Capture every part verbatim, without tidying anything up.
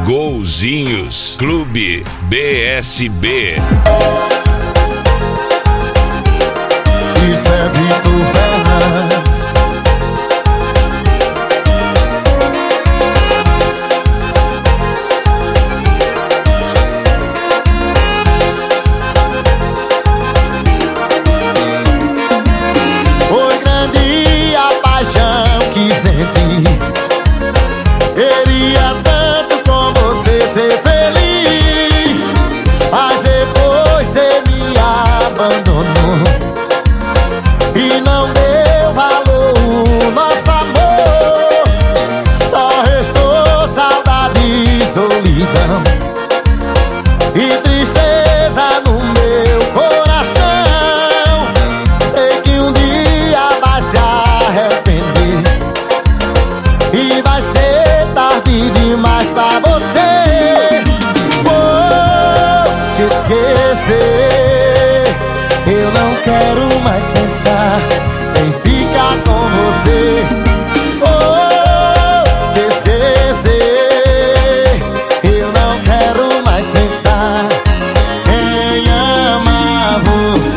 Golzinhos Clube B S B. Isso é Vitor Fernandes. Foi grande a paixão que senti. Queria tanto com você ser feliz, mas depois você me abandonou e não deu valor ao nosso amor. Só restou saudade e solidão e tristeza no meu coração. Sei que um dia vai se arrepender e vai ser tarde demais pra você. Vou te esquecer, eu não quero mais pensar em ficar com você. Vou te esquecer, eu não quero mais pensar em amar você.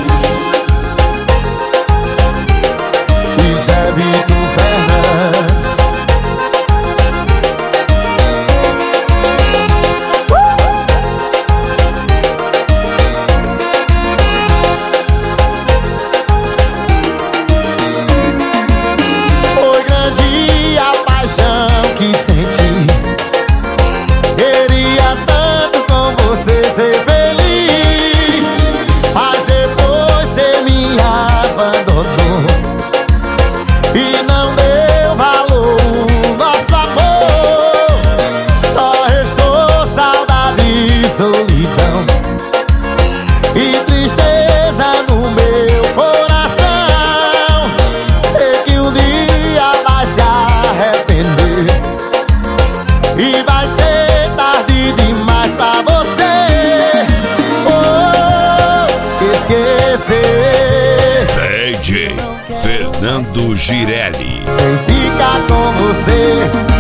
Isso é Vitor Fernandes. Que senti, queria tanto com você ser feliz, mas depois você me abandonou e não deu valor ao nosso amor. Só restou saudade e solidão e tristeza no meu coração. Sei que um dia vai se arrepender e vai ser tarde demais pra você. Oh, esquecer. D J Fernando Girelli. Quem fica com você